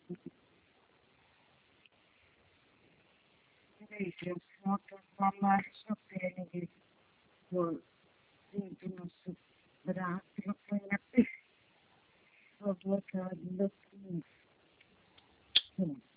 Invece molto ammarso per il nostro braccio, poi ho due cose,